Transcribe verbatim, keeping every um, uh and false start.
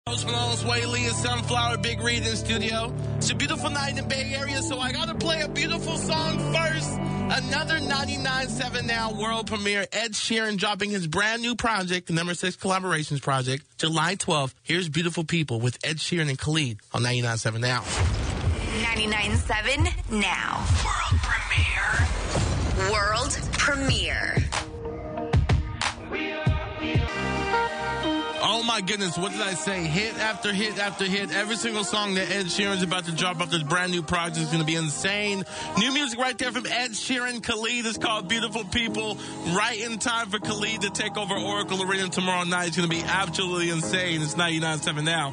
Post Malone, Sway Lee, and Sunflower, Big Reed in studio. It's a beautiful night in the Bay Area, so I gotta play a beautiful song first. Another ninety-nine point seven Now world premiere. Ed Sheeran dropping his brand new project, the number six collaborations project, July twelfth. Here's Beautiful People with Ed Sheeran and Khalid on ninety-nine point seven Now. ninety-nine point seven Now. World premiere. World premiere. Oh my goodness, what did I say? Hit after hit after hit. Every single song that Ed Sheeran's about to drop off this brand new project is going to be insane. New music right there from Ed Sheeran. Khalid is called Beautiful People. Right in time for Khalid to take over Oracle Arena tomorrow night. It's going to be absolutely insane. It's ninety-nine point seven Now.